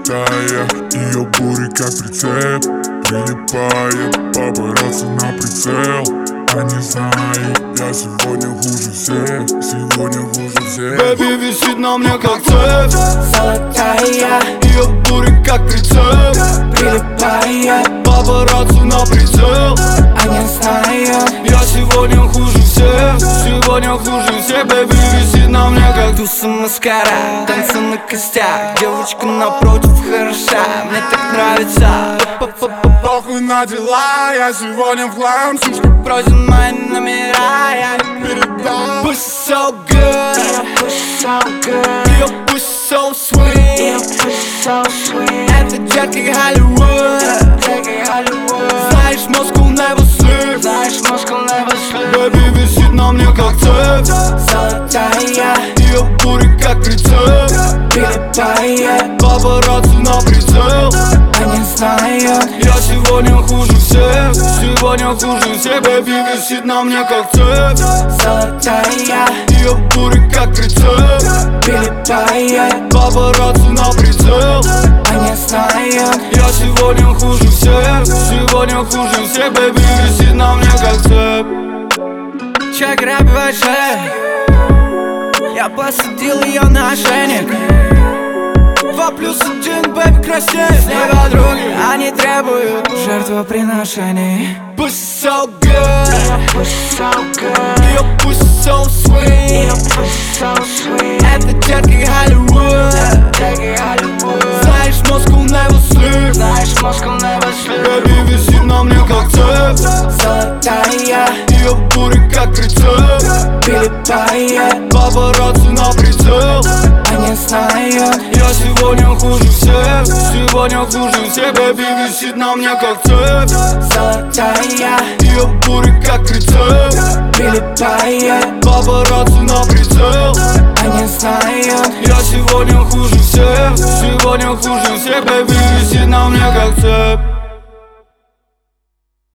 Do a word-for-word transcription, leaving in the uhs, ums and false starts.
Прилетая, ее буря как прицеп. Прилипает папарацци на прицел. Они знают, я сегодня хуже всех. Сегодня хуже всех. Бэби висит на мне как цепь Золотая, ее буря как прицеп. прилипает, Папарацци на прицел. они знают. Я сегодня хуже всех. Сегодня хуже всех. Бэби висит на мне как Туса маскара, танцы на костях. Девочка напротив хороша, мне так нравится. Похуй на дела, я сегодня в хлам. Сучка Просит мои номера, я передам. Pussy so good, pussy so good, ее pussy so sweet. pussy so sweet. Это детки Голливуд. Take Hollywood, Знаешь, Moscow never sleep. знаешь, Moscow never sleep. Бэби висит на мне как цепь Золотая, ее буря как прицеп. прилипает, Папарацци на прицел. они знают. Я сегодня хуже всех. Сегодня хуже всех. Бэби висит на мне как цепь Золотая, ее буря как прицеп. прилипает, Папарацци на прицел. они знают. Я сегодня хуже всех. Сегодня хуже всех. Бэби висит на мне как цепь. Чек грабивает шею, я посадил ее на ошейник. Два плюс один, бэби, краснеет. С ней подруги, они требуют жертвоприношений. Pussy so good. Pussy so good, Ее pussy so sweet. pussy so sweet. Это детки Голливуд. Take Hollywood, Знаешь, Moscow never sleep. знаешь, Moscow never sleep. Бэби висит на мне как цепь Золотая, ее буря как прицеп. прилипает, Папарацци на прицел. они знают. Я сегодня хуже всех. Сегодня хуже всех. Бэби висит на мне как цепь Золотая, ее буря как прицеп. прилипает, Папарацци на прицел. они знают. Я сегодня хуже всех. Сегодня хуже всех. Бэби висит на мне как цепь.